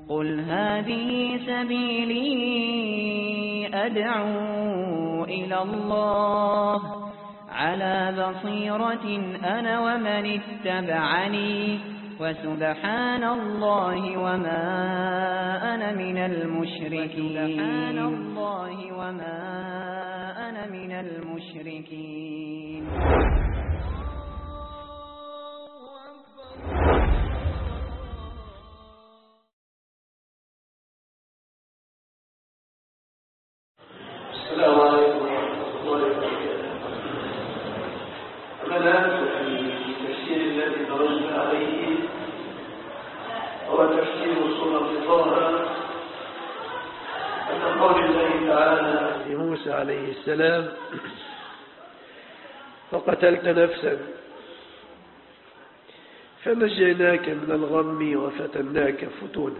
قل هذه سبيلي أدعو إلى الله على بصيرة أنا ومن اتبعني وسبحان الله وما أنا من المشركين. السلام عليكم ورحمة الله وبركاته. بدأت في تفسير الذي درجنا عليه هو تفسير سورة طه أن قول الله تعالى لموسى عليه السلام: فقتلت نفسا فنجيناك من الغم وفتناك فتونا.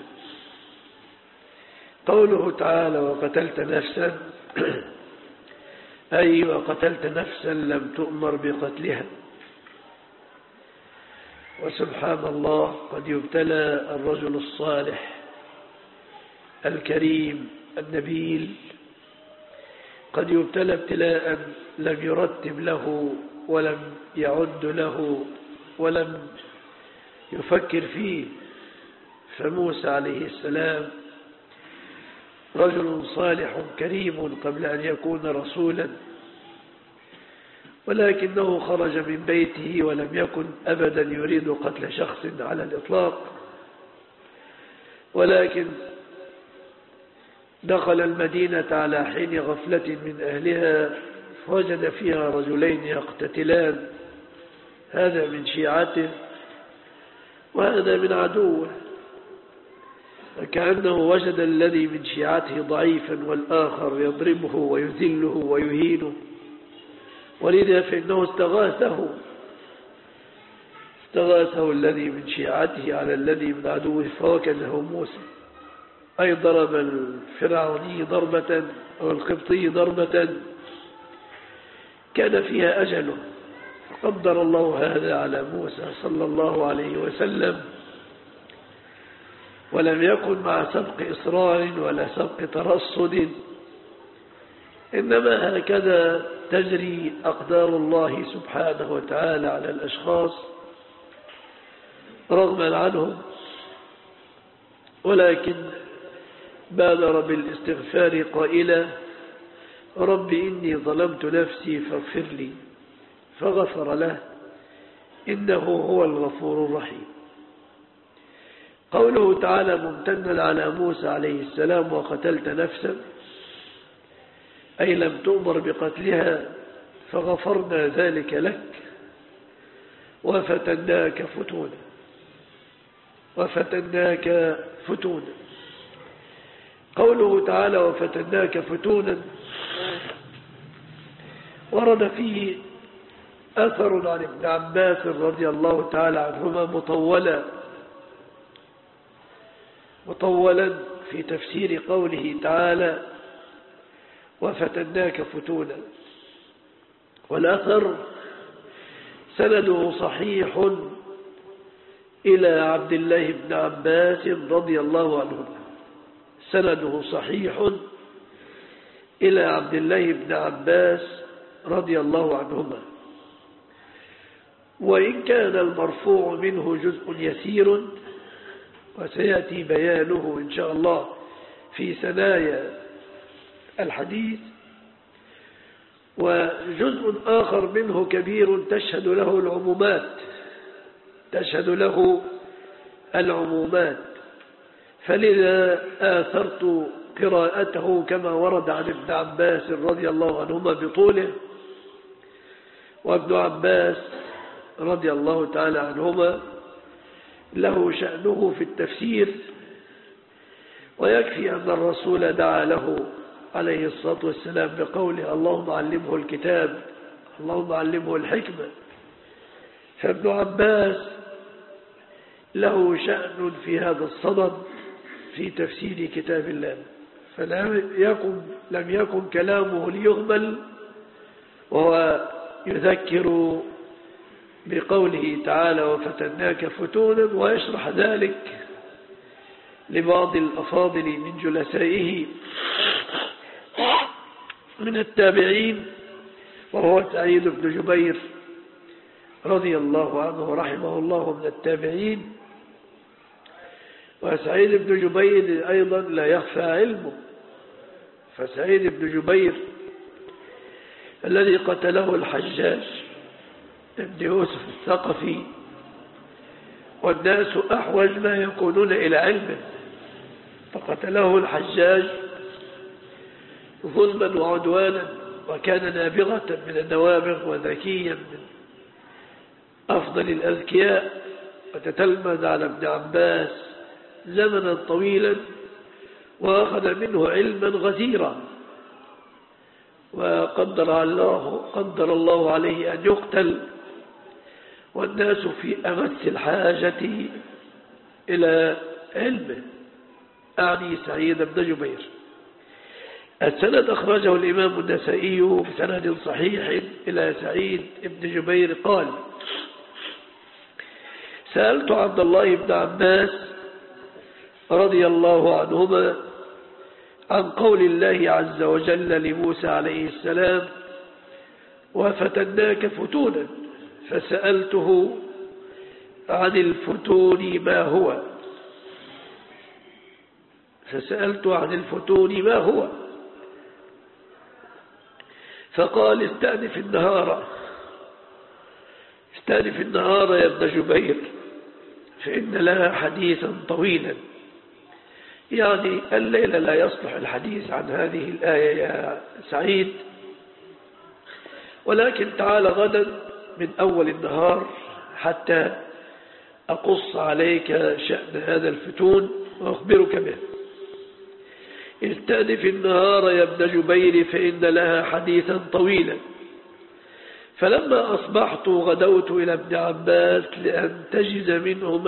قوله تعالى وقتلت نفسا أي وقتلت نفسا لم تؤمر بقتلها. وسبحان الله قد يبتلى الرجل الصالح الكريم النبيل، قد يبتلى ابتلاء لم يرتب له ولم يعد له ولم يفكر فيه. فموسى عليه السلام رجل صالح كريم قبل أن يكون رسولا، ولكنه خرج من بيته ولم يكن أبدا يريد قتل شخص على الإطلاق، ولكن دخل المدينة على حين غفلة من أهلها فوجد فيها رجلين يقتتلان، هذا من شيعته وهذا من عدوه، فكأنه وجد الذي من شيعته ضعيفا والآخر يضربه ويذله ويهينه، ولذا فإنه استغاثه الذي من شيعته على الذي من عدوه فوكزه موسى، أي ضرب الفرعوني ضربة أو القبطي ضربة كان فيها أجله. فقدر الله هذا على موسى صلى الله عليه وسلم، ولم يكن مع سبق إصرار ولا سبق ترصد، إنما هكذا تجري أقدار الله سبحانه وتعالى على الأشخاص رغما عنهم، ولكن بادر بالاستغفار قائلا: رب إني ظلمت نفسي فاغفر لي، فغفر له إنه هو الغفور الرحيم. قوله تعالى ممتنا على موسى عليه السلام وقتلت نفسا أي لم تؤمر بقتلها فغفرنا ذلك لك وفتناك فتونا. قوله تعالى وفتناك فتونا ورد فيه أثر عن ابن عباس رضي الله تعالى عنهما مطولا في تفسير قوله تعالى وفتناك فتونا، والأثر سنده صحيح إلى عبد الله بن عباس رضي الله عنهما، سنده صحيح إلى عبد الله بن عباس رضي الله عنهما، وإن كان المرفوع منه جزء يسير وسيأتي بيانه إن شاء الله في ثنايا الحديث، وجزء آخر منه كبير تشهد له العمومات، فلذا آثرت قراءته كما ورد عن ابن عباس رضي الله عنهما بطوله. وابن عباس رضي الله تعالى عنهما له شأنه في التفسير، ويكفي أن الرسول دعا له عليه الصلاة والسلام بقوله اللهم علمه الكتاب اللهم علمه الحكمة. فابن عباس له شأن في هذا الصدد في تفسير كتاب الله، لم يكن كلامه ليهمل، وهو يذكر بقوله تعالى وفتناك فتونا، ويشرح ذلك لبعض الأفاضل من جلسائه من التابعين، وهو سعيد بن جبير رضي الله عنه ورحمه الله من التابعين. وسعيد بن جبير أيضا لا يخفى علمه، فسعيد بن جبير الذي قتله الحجاج ابن يوسف الثقفي، والناس أحوج ما يكونون إلى علمه، فقتله الحجاج ظلما وعدوانا، وكان نابغة من النوابغ وذكيا من أفضل الأذكياء، وتتلمذ على ابن عباس زمنا طويلا وأخذ منه علما غزيرا، وقدر الله عليه أن يقتل والناس في أمس الحاجة إلى علمه، أعني سعيد بن جبير. السند أخرجه الإمام النسائي بسند صحيح إلى سعيد بن جبير قال: سألت عبد الله بن عباس رضي الله عنهما عن قول الله عز وجل لموسى عليه السلام: وفتناك فتونا، فسألته عن الفتون ما هو، فقال: استأنف النهار يا ابن جبير، فإن لها حديثا طويلا. يعني الليلة لا يصلح الحديث عن هذه الآية يا سعيد، ولكن تعال غدا من أول النهار حتى أقص عليك شأن هذا الفتون وأخبرك به. استأنف النهار يا ابن جبير فإن لها حديثا طويلا. فلما أصبحت غدوت إلى ابن عباس لأنتجز منه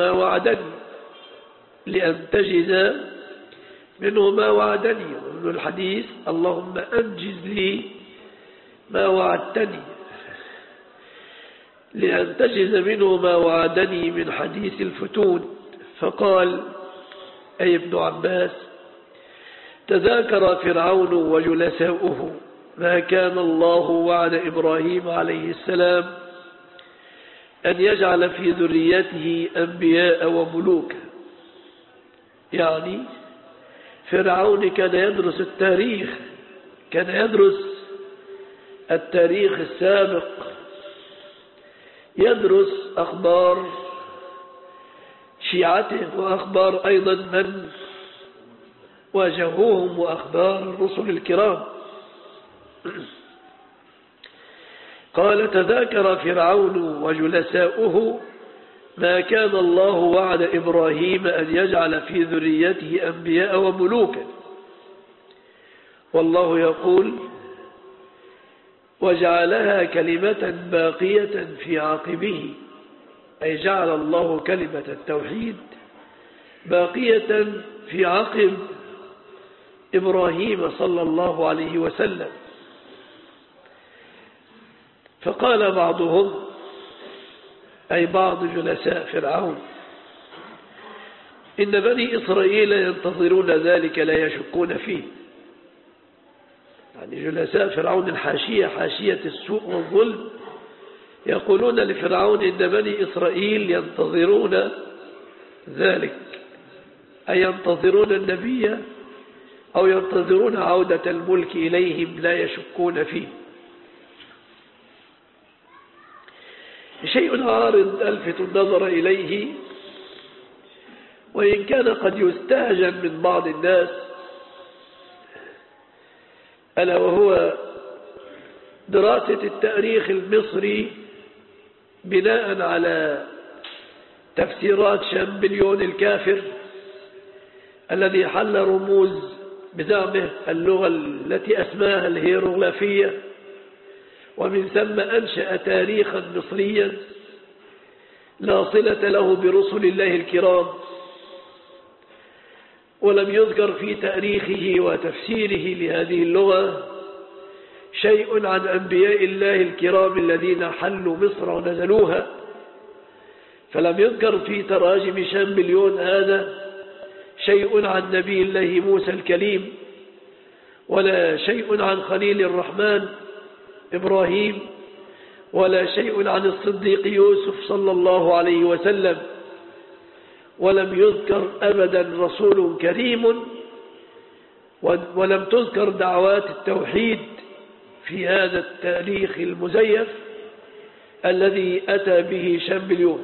ما وعدني، ومن الحديث: اللهم أنجز لي ما وعدتني، لأنتجز منه ما وعدني من حديث الفتون. فقال: أي ابن عباس، تذاكر فرعون وجلساؤه ما كان الله وعد إبراهيم عليه السلام أن يجعل في ذريته أنبياء وملوكا. يعني فرعون كان يدرس التاريخ السابق، يدرس أخبار شيعته وأخبار أيضا من واجهوهم وأخبار الرسل الكرام. قال: تذاكر فرعون وجلساؤه ما كان الله وعد إبراهيم أن يجعل في ذريته أنبياء وملوكا، والله يقول: وجعلها كلمة باقية في عاقبه، أي جعل الله كلمة التوحيد باقية في عقب إبراهيم صلى الله عليه وسلم. فقال بعضهم، أي بعض جلساء فرعون: إن بني إسرائيل ينتظرون ذلك لا يشكون فيه. يعني جلساء فرعون الحاشية، حاشية السوء والظلم، يقولون لفرعون: إن بني إسرائيل ينتظرون ذلك، أي ينتظرون النبي أو ينتظرون عودة الملك إليهم لا يشكون فيه. شيء عارض ألفت النظر إليه، وإن كان قد يستهجن من بعض الناس، ألا وهو دراسة التاريخ المصري بناء على تفسيرات شامبليون الكافر الذي حل رموز بزعمه اللغة التي أسماها الهيروغليفية، ومن ثم أنشأ تاريخا مصريا لا صلة له برسل الله الكرام، ولم يذكر في تاريخه وتفسيره لهذه اللغة شيء عن أنبياء الله الكرام الذين حلوا مصر ونزلوها، فلم يذكر في تراجم شامبليون هذا شيء عن نبي الله موسى الكليم، ولا شيء عن خليل الرحمن إبراهيم، ولا شيء عن الصديق يوسف صلى الله عليه وسلم، ولم يذكر أبدا رسول كريم، ولم تذكر دعوات التوحيد في هذا التاريخ المزيف الذي أتى به شامبليون.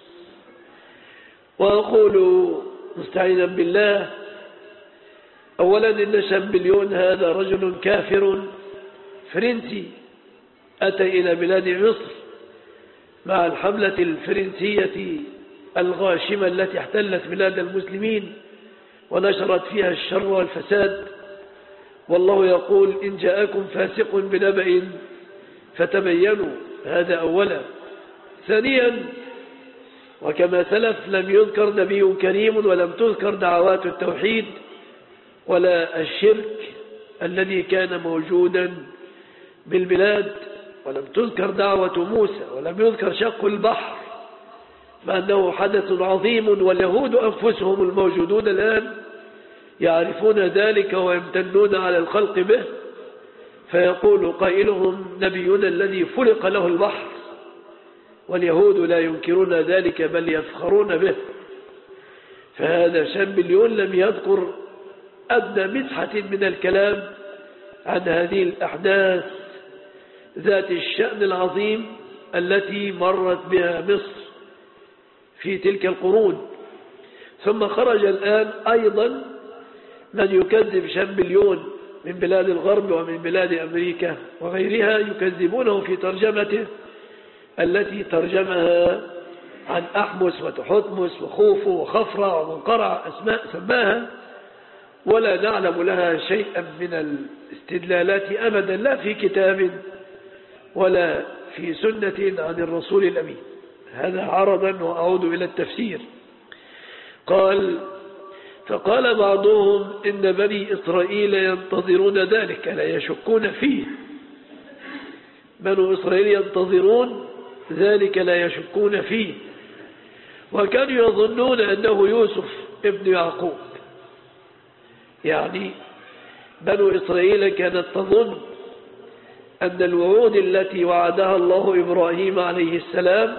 وأقول مستعينا بالله، أولا إن شامبليون هذا رجل كافر فرنسي أتى إلى بلاد مصر مع الحملة الفرنسية الغاشمة التي احتلت بلاد المسلمين ونشرت فيها الشر والفساد. والله يقول: إن جاءكم فاسق بنبأ فتبينوا. هذا أولا. ثانيا، وكما سلف لم يذكر نبي كريم، ولم تذكر دعوات التوحيد ولا الشرك الذي كان موجودا بالبلاد، ولم تذكر دعوة موسى، ولم يذكر شق البحر مع أنه حدث عظيم، واليهود أنفسهم الموجودون الآن يعرفون ذلك ويمتنون على الخلق به، فيقول قائلهم: نبينا الذي فلق له البحر، واليهود لا ينكرون ذلك بل يفخرون به. فهذا شامبليون لم يذكر أدنى مسحة من الكلام عن هذه الأحداث ذات الشأن العظيم التي مرت بها مصر في تلك القرون. ثم خرج الآن أيضا من يكذب شامبليون من بلاد الغرب ومن بلاد أمريكا وغيرها، يكذبونه في ترجمته التي ترجمها عن أحمس وتحتمس وخوفو وخفرع ومنقرع، أسماء سماها ولا نعلم لها شيئا من الاستدلالات أبدا، لا في كتاب ولا في سنة عن الرسول الأمين. هذا عرضا، وأعود إلى التفسير. فقال بعضهم: إن بني إسرائيل ينتظرون ذلك لا يشكون فيه. بنو إسرائيل ينتظرون ذلك لا يشكون فيه، وكانوا يظنون أنه يوسف ابن يعقوب. يعني بنو إسرائيل كانت تظن أن الوعود التي وعدها الله إبراهيم عليه السلام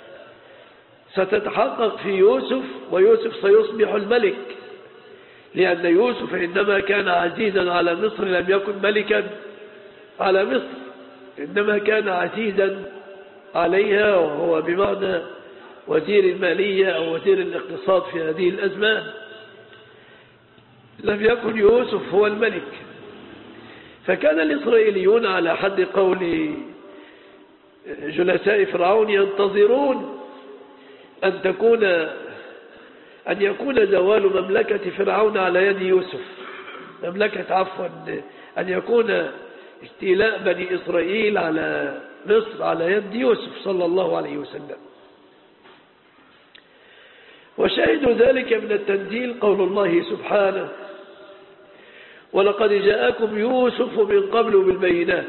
ستتحقق في يوسف، ويوسف سيصبح الملك، لأن يوسف إنما كان عزيزا على مصر، لم يكن ملكا على مصر، إنما كان عزيزا عليها، وهو بمعنى وزير المالية أو وزير الاقتصاد في هذه الأزمان. لم يكن يوسف هو الملك. فكان الإسرائيليون على حد قول جلساء فرعون ينتظرون أن يكون زوال مملكة فرعون على يد يوسف، أن يكون استيلاء بني إسرائيل على مصر على يد يوسف صلى الله عليه وسلم. وشاهد ذلك من التنزيل قول الله سبحانه: ولقد جاءكم يوسف من قبل بالبينات.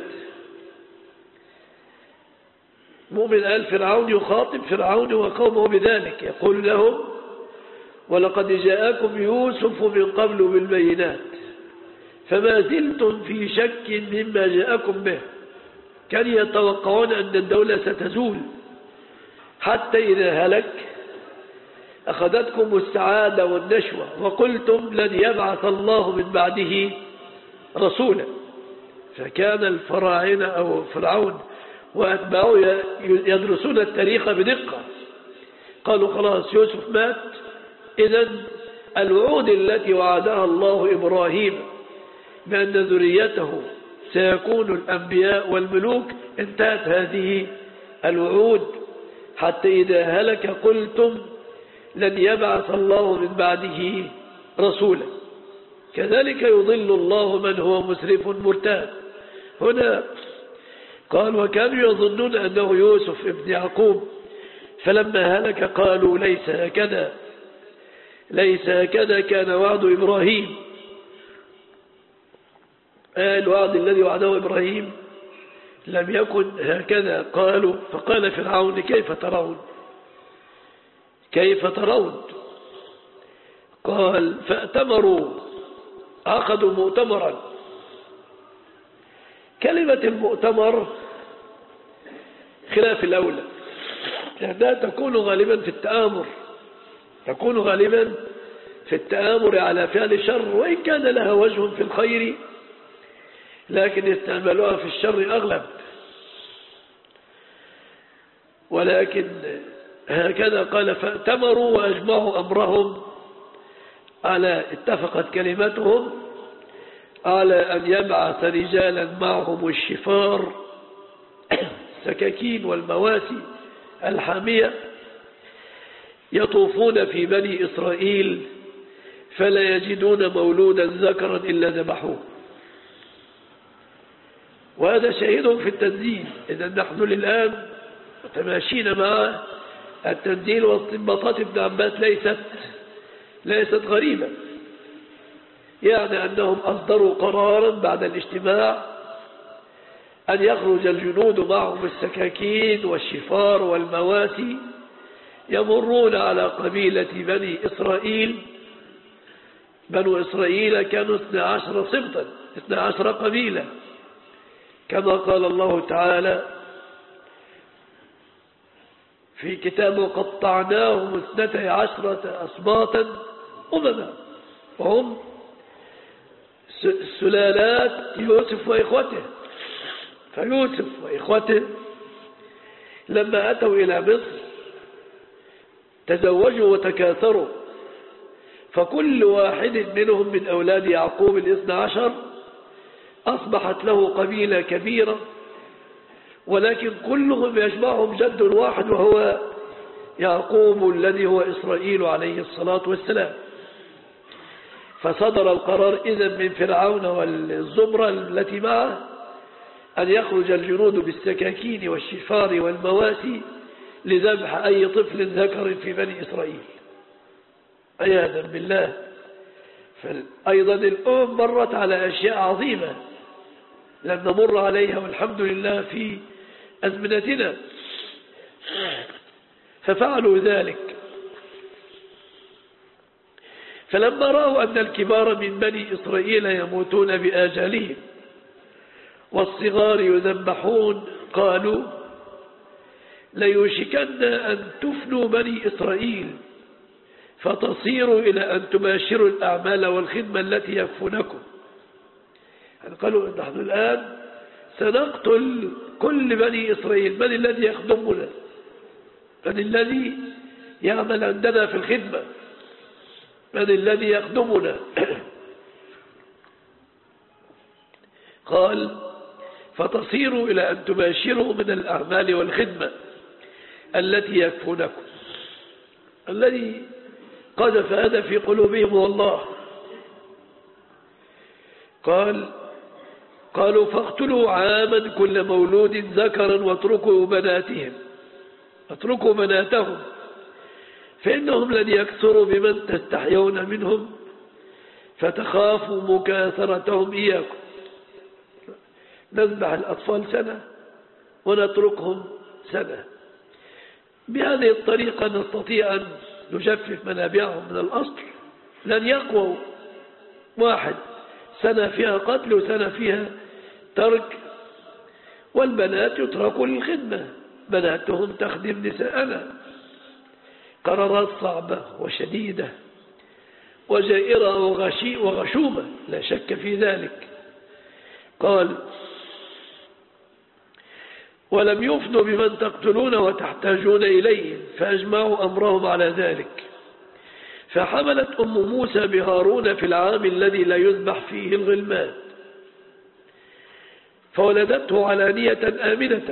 مؤمن آل فرعون يخاطب فرعون وقومه بذلك، يقول لهم: ولقد جاءكم يوسف من قبل بالبينات فما زلتم في شك مما جاءكم به. كانوا يتوقعون أن الدولة ستزول، حتى إذا هلك أخذتكم السعادة والنشوة وقلتم لن يبعث الله من بعده رسولا. فكان الفراعنة أو فرعون وأتباعه يدرسون التاريخ بدقة، قالوا: خلاص يوسف مات، إذن الوعود التي وعدها الله إبراهيم بأن ذريته سيكون الأنبياء والملوك انتهت هذه الوعود، حتى إذا هلك قلتم لن يبعث الله من بعده رسولا. كذلك يضل الله من هو مسرف مرتاب. هنا قال: وكانوا يظنون أنه يوسف ابن يعقوب، فلما هلك قالوا: ليس هكذا كان وعد إبراهيم. الوعد الذي وعده إبراهيم لم يكن هكذا. قالوا: فقال فرعون: كيف ترون؟ قال فأتمروا، عقدوا مؤتمرا. كلمة المؤتمر خلاف الأولى، لأنها تكون غالبا في التآمر، تكون غالبا في التآمر على فعل شر، وإن كان لها وجه في الخير لكن استعملوها في الشر أغلب. ولكن هكذا قال فأتمروا وأجمعوا أمرهم على، اتفقت كلمتهم على أن يبعث رجالا معهم الشفار السكاكين والمواسي الحامية يطوفون في بني إسرائيل فلا يجدون مولودا ذكرا إلا ذبحوه. وهذا شاهد في التنزيل. إذا نحن الآن متماشين مع التنزيل، واستنباطات ابن عباس ليست غريبة، يعني أنهم أصدروا قرارا بعد الاجتماع أن يخرج الجنود معهم السكاكين والشفار والمواسي يمرون على قبيلة بني إسرائيل. بنو إسرائيل كانوا 12 سبطا، 12 قبيلة، كما قال الله تعالى في كتابه قطعناهم 12 أسباطا أمما، وهم سلالات يوسف وإخوته. فيوسف وإخوته لما أتوا إلى مصر تزوجوا وتكاثروا، فكل واحد منهم من أولاد يعقوب 12 أصبحت له قبيلة كبيرة، ولكن كلهم يجمعهم جد واحد وهو يعقوب الذي هو إسرائيل عليه الصلاة والسلام. فصدر القرار إذن من فرعون والزمرة التي معه أن يخرج الجنود بالسكاكين والشفار والمواسي لذبح أي طفل ذكر في بني إسرائيل عياذا بالله. فأيضا الأمم مرت على أشياء عظيمة لم نمر عليها والحمد لله في أزمنتنا، ففعلوا ذلك. فلما رأوا أن الكبار من بني إسرائيل يموتون بآجالهم والصغار يذبحون قالوا ليوشكن أن تفنوا بني إسرائيل فتصيروا إلى أن تباشروا الأعمال والخدمة التي يكفونكم. يعني قالوا نحن الآن سنقتل كل بني إسرائيل، من الذي يخدمنا، من الذي يعمل عندنا في الخدمة، من الذي يخدمنا. قال فتصيروا إلى أن تباشروا من الأعمال والخدمة التي يكفونكم. الذي قذف هذا في قلوبهم والله. قالوا فاقتلوا عاما كل مولود ذكرا واتركوا بناتهم فإنهم لن يكثروا بمن تستحيون منهم فتخافوا مكاثرتهم إياكم. نذبح الأطفال سنة ونتركهم سنة. بهذه الطريقة نستطيع أن نجفف منابعهم من الأصل. لن يقووا، واحد سنة فيها قتل وسنة فيها ترك. والبنات يتركوا للخدمة، بناتهم تخدم نساءنا. قرارات صعبة وشديدة وجائرة وغشومة لا شك في ذلك. قال ولم يفنوا بمن تقتلون وتحتاجون إليه فأجمعوا أمرهم على ذلك. فحملت أم موسى بهارون في العام الذي لا يذبح فيه الغلمان فولدته علانية آمنة.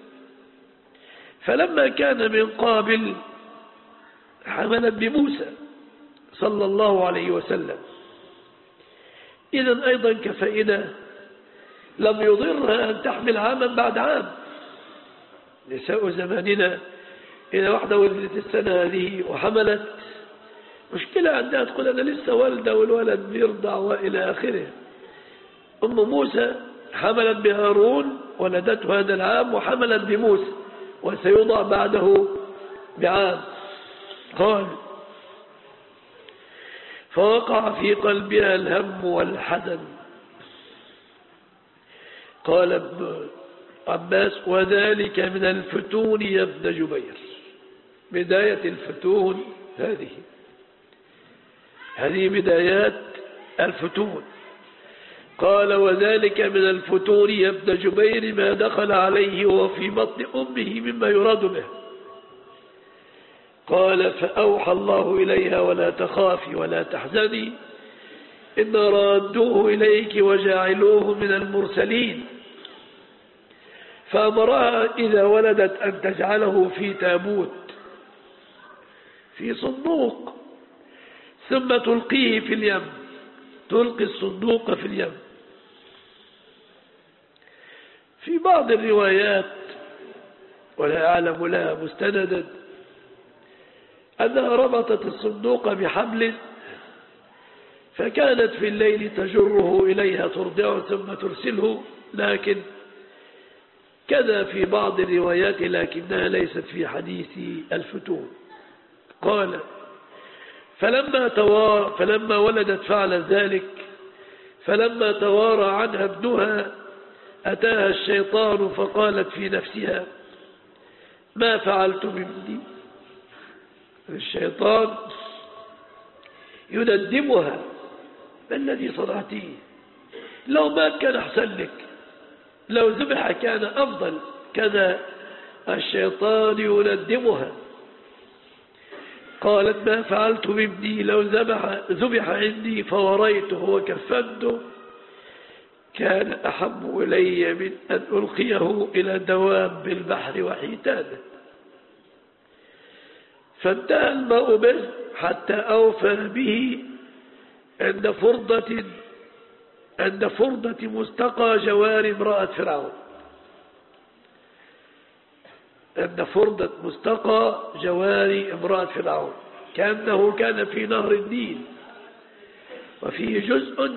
فلما كان من قابل حملت بموسى صلى الله عليه وسلم. إذن أيضا كفائدة لم يضرها أن تحمل عاما بعد عام. نساء زماننا إذا واحدة ولدت السنة هذه وحملت مشكلة عندها تقول أنا لسه والدة والولد بيرضع وإلى آخره. أم موسى حملت بهارون ولدته هذا العام وحملت بموسى وسيوضع بعده بعام. قال فوقع في قلبها الهم والحزن. قال ابن عباس: وذلك من الفتون يا ابن جبير. بداية الفتون هذه بدايات الفتون. قال: وذلك من الفتون يا ابن جبير ما دخل عليه وفي بطن أمه مما يراد به. قال: فأوحى الله إليها: ولا تخافي ولا تحزني إن رادوه إليك وجاعلوه من المرسلين. فأمرها إذا ولدت أن تجعله في تابوت في صندوق ثم تلقيه في اليم، تلقي الصندوق في اليم. في بعض الروايات ولا أعلم لها مستندا أنها ربطت الصندوق بحبل فكانت في الليل تجره إليها ترضعه ثم ترسله، لكن كذا في بعض الروايات لكنها ليست في حديث الفتون. قال: فلما ولدت فعل ذلك، فلما توارى عنها ابنها أتاها الشيطان فقالت في نفسها: ما فعلت بابني. الشيطان يندمها: ما الذي صنعتيه؟ لو مات كان أحسن لك، لو ذبح كان أفضل. كذا الشيطان يندمها. قالت: ما فعلت بابني، لو ذبح عندي فوريته وكفنته كان أحب إلي من أن ألقيه إلى دواب البحر وحيتانه. فانتهى الماء به حتى أوفى به عند فرضة مستقى جوار امرأة فرعون. عند فرضة مستقى جوار امرأة فرعون، كأنه كان في نهر النيل وفيه جزء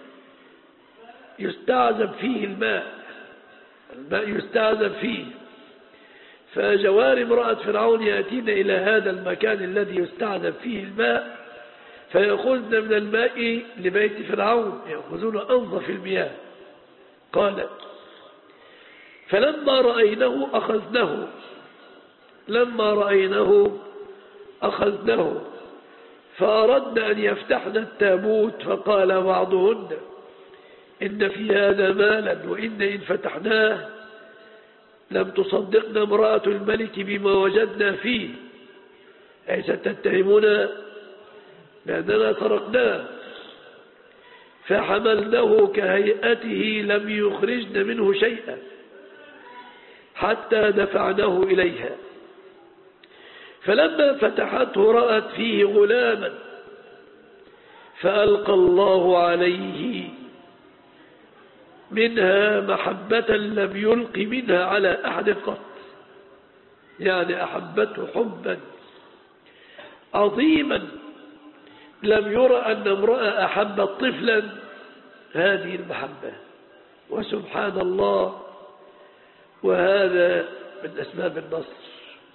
يستعذب فيه الماء يستعذب فيه. فجوار امرأة فرعون يأتين إلى هذا المكان الذي يستعذب فيه الماء فيأخذن من الماء لبيت فرعون، يأخذون أنظف المياه. قال: فلما رأينه أخذنه فأردن أن يفتحن التابوت، فقال بعضهن: إن في هذا مالا وإن فتحناه لم تصدقنا امرأة الملك بما وجدنا فيه، أي ستتهمنا لأننا سرقناه. فحملناه كهيئته لم يخرجن منه شيئا حتى دفعناه إليها. فلما فتحته رأت فيه غلاما فألقى الله عليه منها محبة لم يلق منها على أحد قط، يعني أحبته حبا عظيما لم يرى أن امرأة أحبت طفلا هذه المحبة. وسبحان الله، وهذا من أسباب النصر.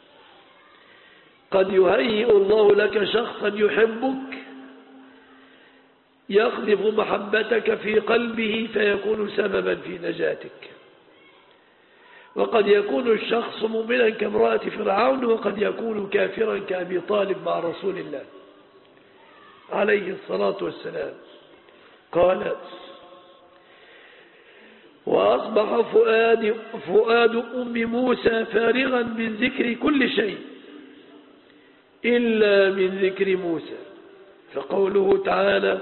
قد يهيئ الله لك شخصا يحبك يقذف محبتك في قلبه فيكون سببا في نجاتك. وقد يكون الشخص مؤمنا كامرأة فرعون، وقد يكون كافرا كأبي طالب مع رسول الله عليه الصلاة والسلام. قال: وأصبح فؤاد أم موسى فارغا من ذكر كل شيء إلا من ذكر موسى. فقوله تعالى: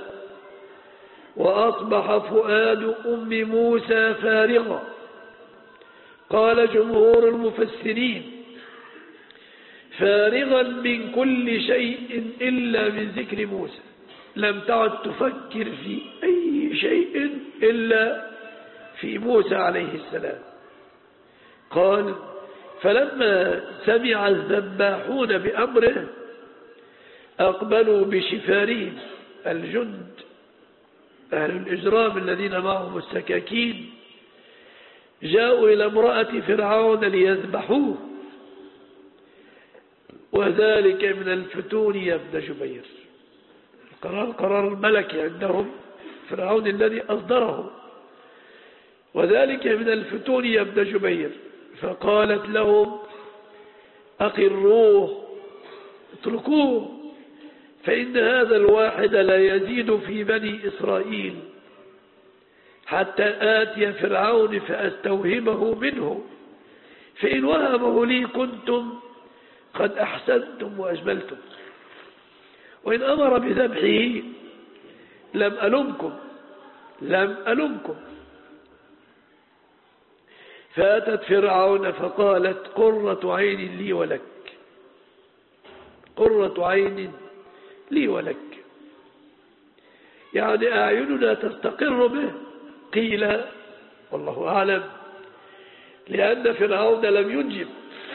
وأصبح فؤاد أم موسى فارغا، قال جمهور المفسرين: فارغا من كل شيء إلا من ذكر موسى، لم تعد تفكر في أي شيء إلا في موسى عليه السلام. قال: فلما سمع الذباحون بأمره أقبلوا بشفارهم، الجند أهل الإجرام الذين معهم السكاكين، جاءوا إلى امرأة فرعون ليذبحوه. وذلك من الفتون يا ابن جبير. القرار الملكي عندهم، فرعون الذي أصدره، وذلك من الفتون يا ابن جبير. فقالت لهم أقروه اتركوه، فإن هذا الواحد لا يزيد في بني إسرائيل حتى آتي فرعون فأستوهمه منه، فإن وهبه لي كنتم قد أحسنتم وأجملتم، وإن أمر بذبحه لم ألمكم. فأتت فرعون فقالت قرة عين لي ولك، قرة عين لي ولك، يعني أعيننا تستقر به. قيل والله أعلم لأن فرعون لم ينجب،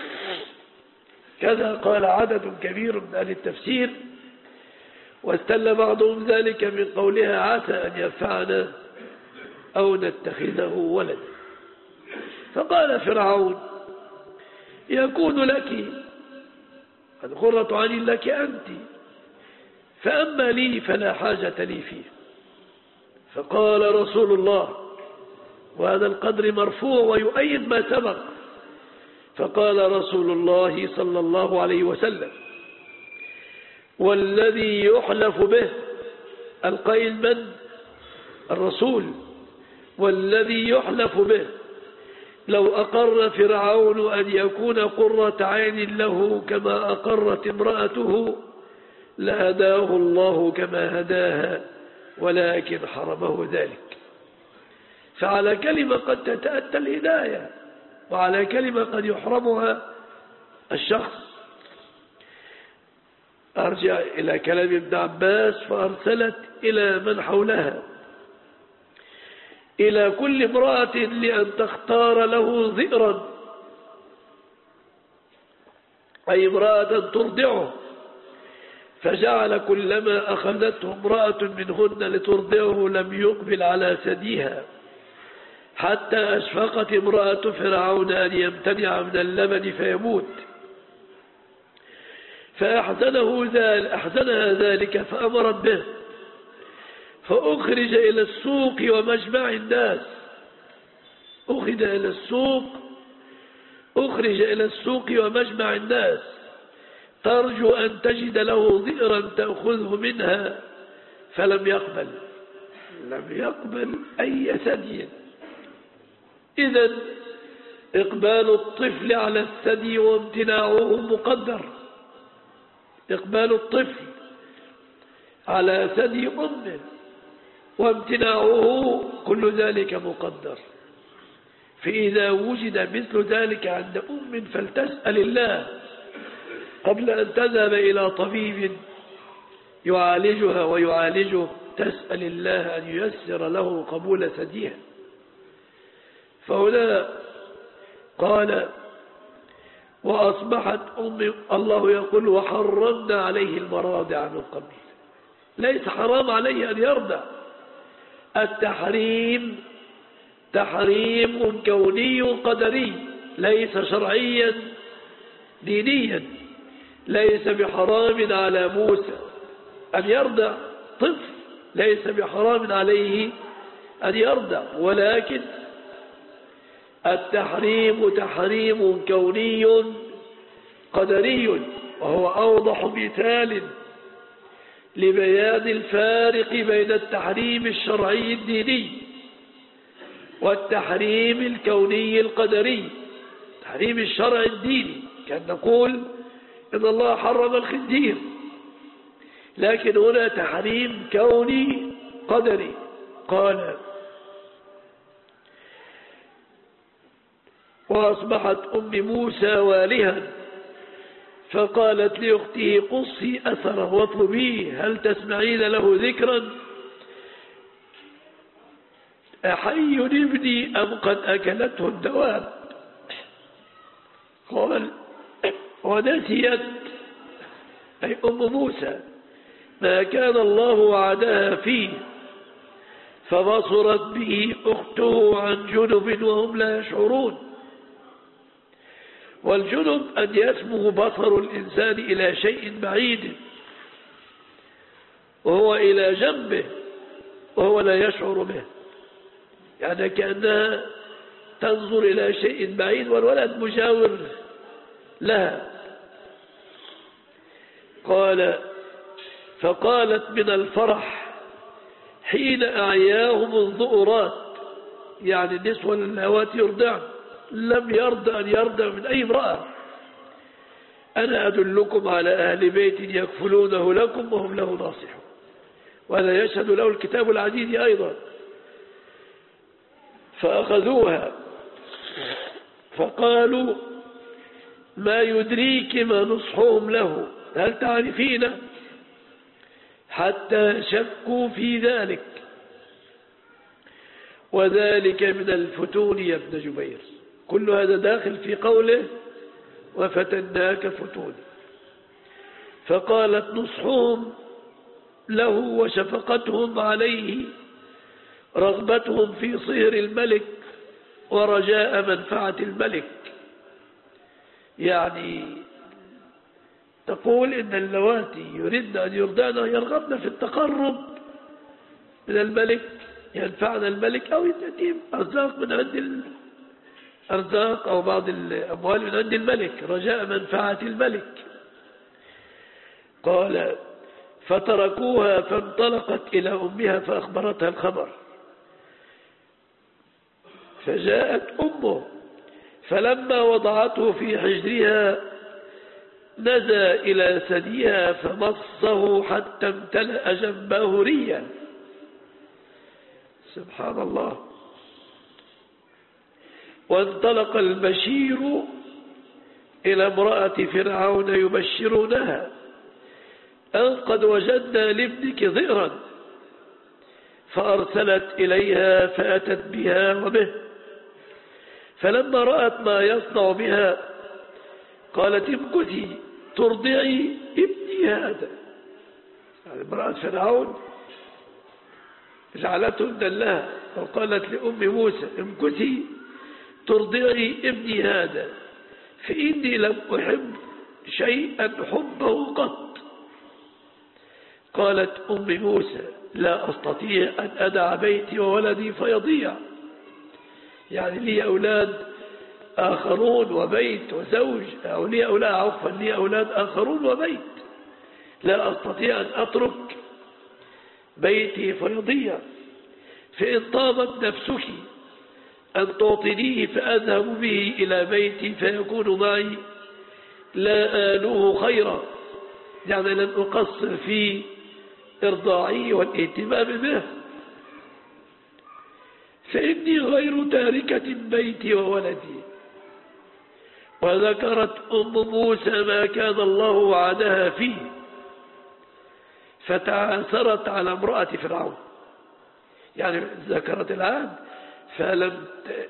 كذا قال عدد كبير من أهل التفسير، واستل بعضهم ذلك من قولها عسى أن ينفعنا أو نتخذه ولدا. فقال فرعون يكون لك قرة عين لك أنت، فأما لي فلا حاجة لي فيه. فقال رسول الله، وهذا القدر مرفوع ويؤيد ما سبق، فقال رسول الله صلى الله عليه وسلم والذي يحلف به، القائل من؟ الرسول. والذي يحلف به لو أقر فرعون أن يكون قرة عين له كما أقرت امرأته لهداه الله كما هداها، ولكن حرمه ذلك. فعلى كلمة قد تتأتى الهداية، وعلى كلمة قد يحرمها الشخص. أرجع إلى كلام ابن عباس، فأرسلت إلى من حولها، إلى كل امرأة لأن تختار له ذئرا، أي امرأة ترضعه، فجعل كلما أخذته امرأة منهن لترضعه لم يقبل على ثديها، حتى أشفقت امرأة فرعون أن يمتنع من اللبن فيموت، فأحزنها ذلك فأمرت به، فأخرج إلى السوق ومجمع الناس، أخرج إلى السوق ومجمع الناس ترجو أن تجد له ذئرا تأخذه منها، فلم يقبل، لم يقبل أي ثدي. إذن إقبال الطفل على الثدي وامتناعه مقدر، إقبال الطفل على ثدي أمه وامتناعه كل ذلك مقدر. فإذا وجد مثل ذلك عند أم فلتسأل الله قبل أن تذهب إلى طبيب يعالجها ويعالجه، تسأل الله أن ييسر له قبول ثديها. فهنا قال وأصبحت الله يقول وحرمنا عليه المراضع من قبل، ليس حرام عليه أن يرضع، التحريم تحريم كوني قدري ليس شرعيا دينيا. ليس بحرام على موسى أن يرضع طفل، ليس بحرام عليه أن يرضع، ولكن التحريم تحريم كوني قدري، وهو أوضح مثال لبيان الفارق بين التحريم الشرعي الديني والتحريم الكوني القدري. تحريم الشرع الديني كان نقول إن الله حرم الخنزير، لكن هنا تحريم كوني قدري. قال وأصبحت أم موسى والها، فقالت لأخته قصي أثره واطلبيه، هل تسمعين له ذكرا؟ أحي ابني أم قد أكلته الدواب؟ قال ونسيت أي أم موسى ما كان الله وعدها فيه، فبصرت به أخته عن جنب وهم لا يشعرون. والجنب أن يسمو بصر الإنسان إلى شيء بعيد، وهو إلى جنبه وهو لا يشعر به، يعني كأنها تنظر إلى شيء بعيد والولد مجاور لها. قال فقالت من الفرح حين أعياهم الذؤرات، يعني النسوة اللواتي يرضعن لم يرضى أن يرضع من أي امرأة، أنا أدلكم على أهل بيت يكفلونه لكم وهم له ناصحون. وهذا يشهد له الكتاب العزيز أيضا. فأخذوها فقالوا ما يدريك ما نصحهم له، هل تعرفين؟ حتى شكوا في ذلك، وذلك من الفتون يا ابن جبير. كل هذا داخل في قوله وفتناك فتون. فقالت نصحهم له وشفقتهم عليه رغبتهم في صهر الملك ورجاء منفعة الملك، يعني تقول إن اللواتي يريدن أن يرضعن يرغبن في التقرب من الملك، ينفعنا الملك أو يتأتيم أرزاق من عند أرزاق أو بعض الأموال من عند الملك رجاء منفعة الملك. قال فتركوها فانطلقت إلى أمها فأخبرتها الخبر، فجاءت أمه فلما وضعته في حجرها نزى إلى ثديها فمصه حتى امتلأ جنبه ريا. سبحان الله. وانطلق البشير إلى امرأة فرعون يبشرونها أن قد وجدنا لابنك ذئرا، فأرسلت إليها فأتت بها وبه، فلما رأت ما يصنع بها قالت امكثي ترضعي ابني هذا. يعني امرأة فرعون جعلته دلها وقالت لأم موسى امكثي ترضعي ابني هذا، فإني لم أحب شيئا حبه قط. قالت أم موسى لا أستطيع أن أدع بيتي وولدي فيضيع، يعني لي أولاد آخرون وبيت وزوج، أو لي أولاد عفوا لي أولاد آخرون وبيت، لا أستطيع أن أترك بيتي فيضيع. فإن طابت نفسك أن تعطنيه فأذهب به إلى بيتي فيكون معي لا آلوه خيرا، يعني لن أقصر في إرضاعي والاهتمام به، فإني غير تاركة بيتي وولدي. وذكرت أم موسى ما كان الله وعدها فيه، فتعاثرت على امرأة فرعون، يعني ذكرت العهد فلم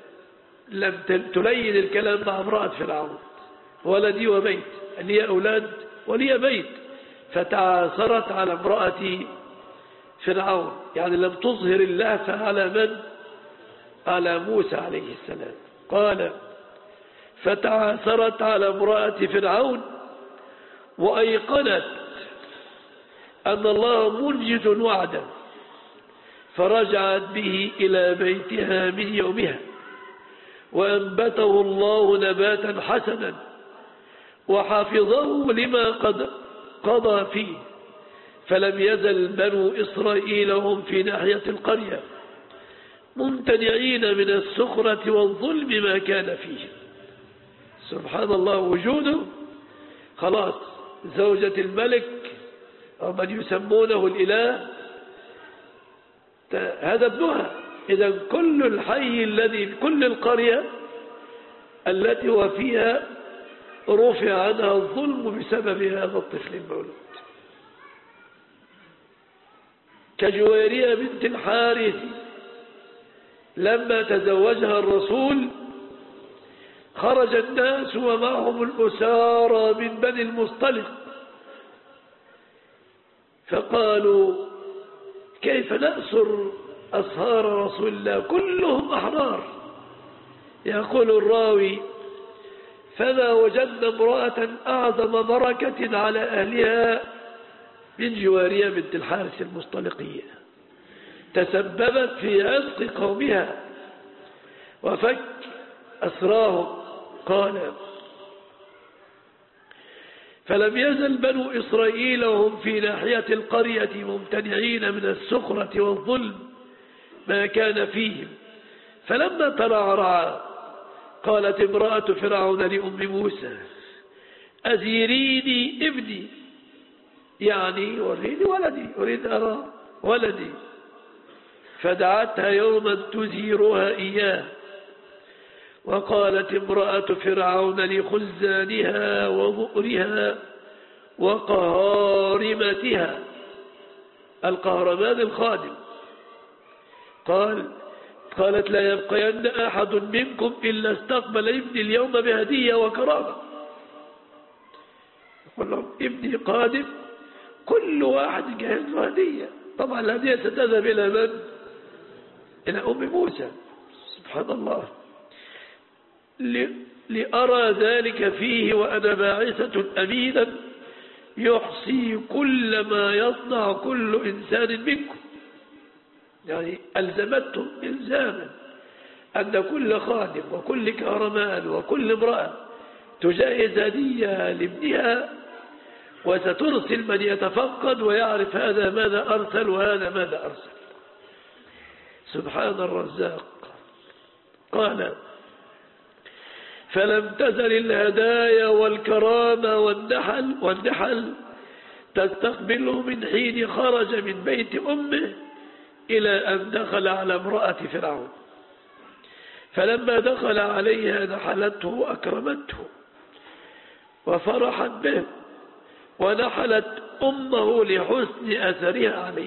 تلين الكلام مع امرأة فرعون، ولدي وبيت، لي أولاد ولي بيت، فتعاثرت على امرأة فرعون، يعني لم تظهر اللهفة على من؟ على موسى عليه السلام. قال فتعاثرت على امرأة فرعون وأيقنت أن الله منجز وعدا، فرجعت به إلى بيتها من يومها، وأنبته الله نباتا حسنا وحافظه لما قد قضى فيه، فلم يزل بنو إسرائيل هم في ناحية القرية ممتنعين من السخرة والظلم ما كان فيه. سبحان الله، وجوده خلاص زوجة الملك أو من يسمونه الإله هذا ابنها. إذا كل الحي الذي كل القرية التي وفيها رفع عنها الظلم بسبب هذا الطفل المولود. كجويرية بنت الحارث لما تزوجها الرسول خرج الناس ومعهم الأسارى من بني المصطلق، فقالوا كيف نأسر أصهار رسول الله كلهم أحرار. يقول الراوي فما وجدنا امرأة أعظم بركة على أهلها من جوارية بنت الحارث المصطلقية تسببت في عتق قومها وفك أسراهم. قال: فلم يزل بنو إسرائيل وهم في ناحية القرية ممتنعين من السخرة والظلم ما كان فيهم، فلما ترعرع قالت امرأة فرعون لأم موسى: أزيريني ابني، يعني وريني ولدي، أريد أرى ولدي. فدعتها يوما تزيرها إياه، وقالت امرأة فرعون لخزانها ومؤرها وقهارمتها، القهرمان الخادم، قالت: لا يبقين أحد منكم إلا استقبل ابني اليوم بهدية وكرامة. يقول لهم: ابني قادم، كل واحد جهز هدية. طبعا الهدية ستذهب إلى من؟ إلى أم موسى. سبحان الله. لأرى ذلك فيه وأنا باعثة أمينا يحصي كل ما يصنع كل إنسان منكم. يعني ألزمتهم إلزاما أن كل خادم وكل كهرمان وكل امرأة تجهز هدية لابنها، وسترسل من يتفقد ويعرف هذا ماذا أرسل وهذا ماذا أرسل. سبحان الرزاق. قال: فلم تزل الهدايا والكرامة والنحل تستقبله من حين خرج من بيت أمه إلى أن دخل على امرأة فرعون. فلما دخل عليها نحلته وأكرمته وفرحت به، ونحلت أمه لحسن أثرها عليه،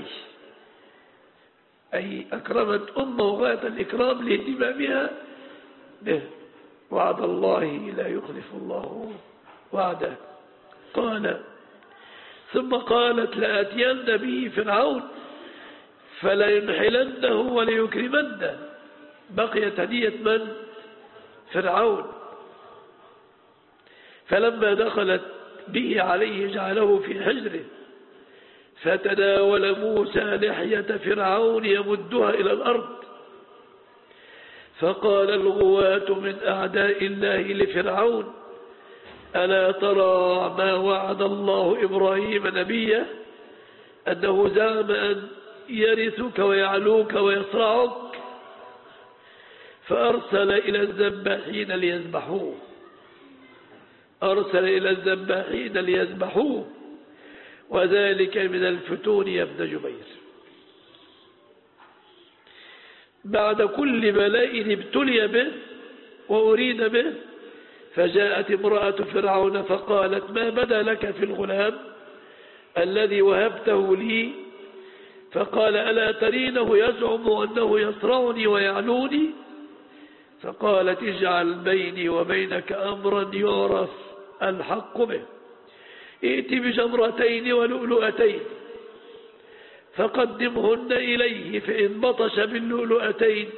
أي أكرمت أمه غاية الإكرام لاهتمامها به. وعد الله لا يخلف الله وعده. قال: ثم قالت: لآتين به فرعون فلينحلنه وليكرمنه. بقيت هدية من؟ فرعون. فلما دخلت به عليه جعله في حجره، فتناول موسى لحية فرعون يمدها إلى الأرض، فقال الغواة من أعداء الله لفرعون: ألا ترى ما وعد الله إبراهيم نبيه أنه زعم أن يرثك ويعلوك ويصرعك، فأرسل إلى الذباحين ليذبحوه. أرسل إلى الذباحين ليذبحوه، وذلك من الفتون يا ابن جبير. بعد كل بلاء ابتلي به وأريد به، فجاءت امرأة فرعون فقالت: ما بدا لك في الغلام الذي وهبته لي؟ فقال: ألا ترينه يزعم أنه يصرعني ويعلوني؟ فقالت: اجعل بيني وبينك أمرا يعرف الحق به، ائت بجمرتين ولؤلؤتين فقدمهن إليه، فإن بطش باللؤلؤتين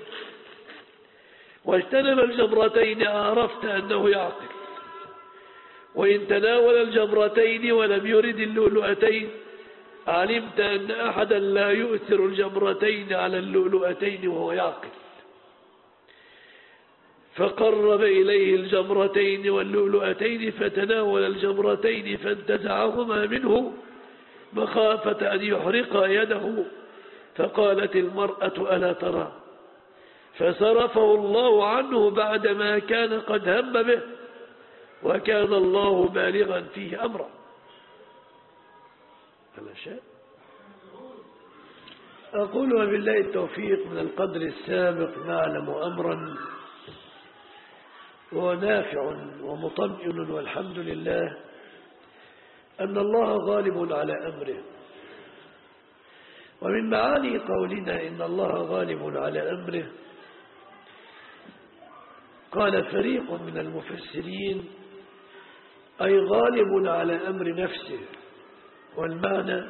واجتنب الجمرتين عرفت أنه يعقل، وإن تناول الجمرتين ولم يرد اللؤلؤتين علمت أن أحدا لا يؤثر الجمرتين على اللؤلؤتين وهو يعقل. فقرب إليه الجمرتين واللؤلؤتين فتناول الجمرتين فانتزعهما منه مخافة أن يحرق يده. فقالت المرأة: ألا ترى؟ فصرفه الله عنه بعدما كان قد هم به، وكان الله بالغا فيه أمرا. هذا شيء أقول وبالله التوفيق. من القدر السابق نعلم أمرا ونافع ومطمئن والحمد لله أن الله غالب على أمره. ومن معاني قولنا إن الله غالب على أمره قال فريق من المفسرين: أي غالب على أمر نفسه. والمعنى: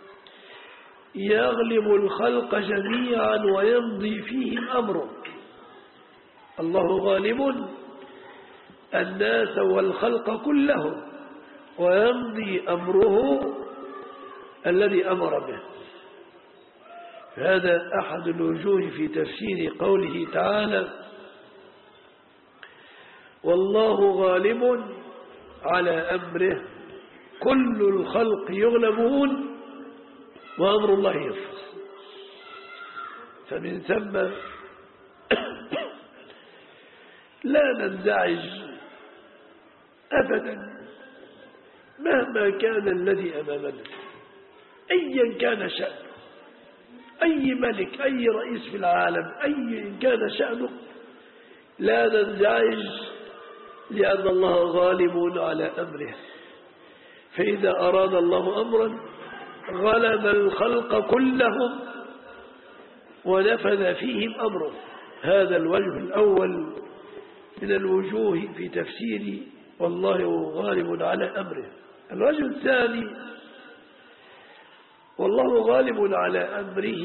يغلب الخلق جميعا ويمضي فيهم أمره. الله غالب الناس والخلق كلهم ويمضي أمره الذي أمر به. هذا أحد الوجوه في تفسير قوله تعالى والله غالب على أمره كل الخلق يغلبون وأمر الله يفوز. فمن ثم لا ننزعج أبدا مهما كان الذي أمامنا أيا كان شأنه، أي ملك أي رئيس في العالم أي كان شأنه، لا ننزعج لأن الله غالب على أمره. فإذا أراد الله أمرا غلب الخلق كلهم ونفذ فيهم أمره. هذا الوجه الأول من الوجوه في تفسير والله غالب على أمره. الوجه الثاني والله غالب على أمره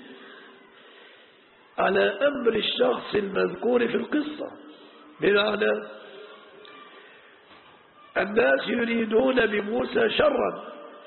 على أمر الشخص المذكور في القصة، بمعنى الناس يريدون بموسى شرا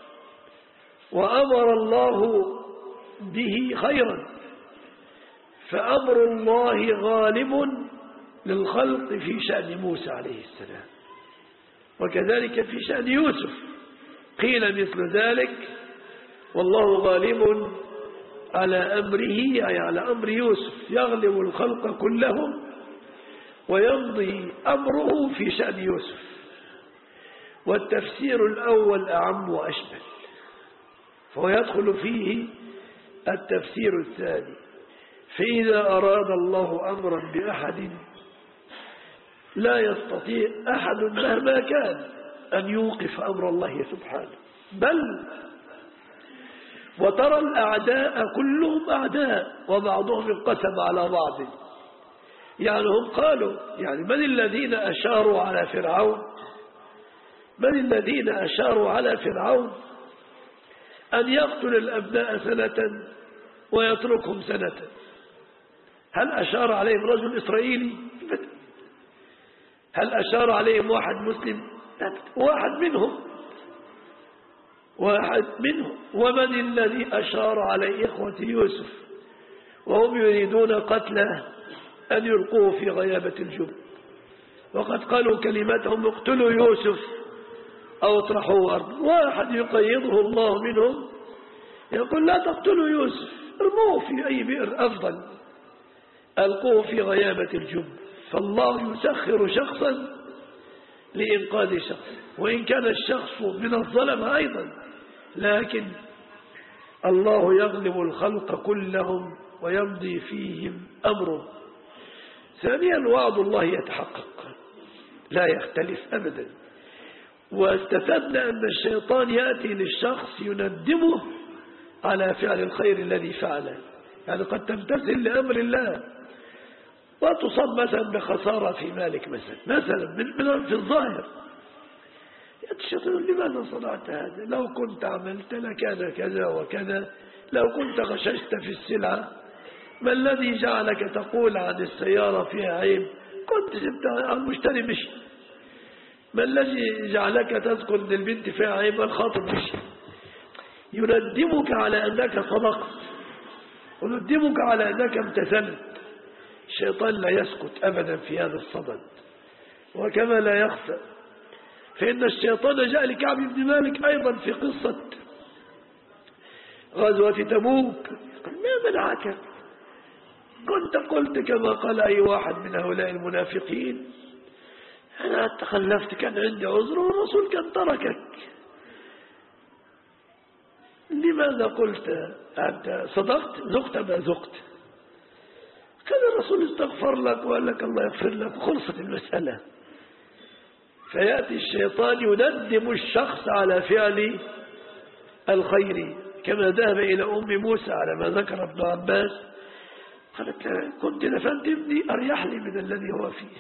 وأمر الله به خيرا، فأمر الله غالب للخلق في شأن موسى عليه السلام، وكذلك في شأن يوسف قيل مثل ذلك والله غالب على أمره أي على أمر يوسف، يغلب الخلق كلهم ويمضي أمره في شأن يوسف. والتفسير الأول أعم وأشمل، فهو يدخل فيه التفسير الثاني. فإذا أراد الله أمرا بأحد لا يستطيع أحد مهما كان أن يوقف أمر الله سبحانه، بل وترى الأعداء كلهم أعداء وبعضهم انقسم على بعض. يعني هم قالوا يعني من الذين أشاروا على فرعون؟ من الذين أشاروا على فرعون أن يقتل الأبناء سنة ويتركهم سنة؟ هل أشار عليهم رجل إسرائيلي؟ هل أشار عليهم واحد مسلم؟ واحد منهم. ومن الذي أشار على إخوة يوسف وهم يريدون قتله أن يلقوه في غيابة الجب، وقد قالوا كلمتهم اقتلوا يوسف أو اطرحوه أرض. واحد يقيضه الله منهم يقول لا تقتلوا يوسف، ارموه في أي بئر أفضل، ألقوه في غيابة الجب. فالله يسخر شخصا لإنقاذ شخص، وإن كان الشخص من الظلمة أيضا، لكن الله يغلب الخلق كلهم ويمضي فيهم أمره. ثانيا وعد الله يتحقق لا يختلف أبدا. واستفدنا أن الشيطان يأتي للشخص يندمه على فعل الخير الذي فعله. يعني قد تمتثل لأمر الله وتصاب مثلا بخسارة في مالك مثلا من في الظاهر، الشيطان لماذا صنعت هذا؟ لو كنت عملت لكان كذا وكذا، لو كنت غششت في السلعة، ما الذي جعلك تقول عن السيارة فيها عيب؟ كنت سبتها المشتري مشي. ما الذي جعلك تذكر ان البنت فيها عيب؟ الخاطب مشي. يندمك على أنك صدقت ويندمك على أنك امتثلت. الشيطان لا يسكت أبدا في هذا الصدد، وكما لا يخفى فإن الشيطان جاء لكعب بن مالك أيضا في قصة غزوة تبوك، ما منعك؟ كنت قلت كما قال أي واحد من هؤلاء المنافقين أنا تخلفت، كان عندي عذر والرسول كان تركك، لماذا قلت أنت صدقت؟ ذقت ما ذقت. كان الرسول استغفر لك وقال لك الله يغفر لك وخلصت المسألة. فيأتي الشيطان يندم الشخص على فعل الخير، كما ذهب إلى أم موسى على ما ذكر ابن عباس، قالت كنت دفنت ابني أريح لي من الذي هو فيه،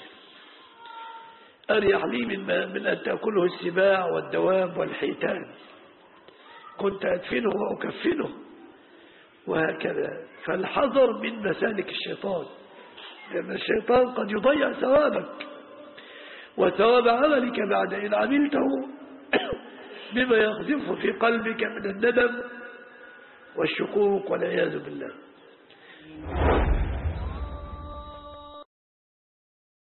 أريح لي من أن تأكله السباع والدواب والحيتان، كنت أدفنه وأكفنه، وهكذا. فالحذر من مسالك الشيطان، لأن الشيطان قد يضيع ثوابك وثواب عملك بعد إن عملته بما يقذف في قلبك من الندم والشكوك والعياذ بالله.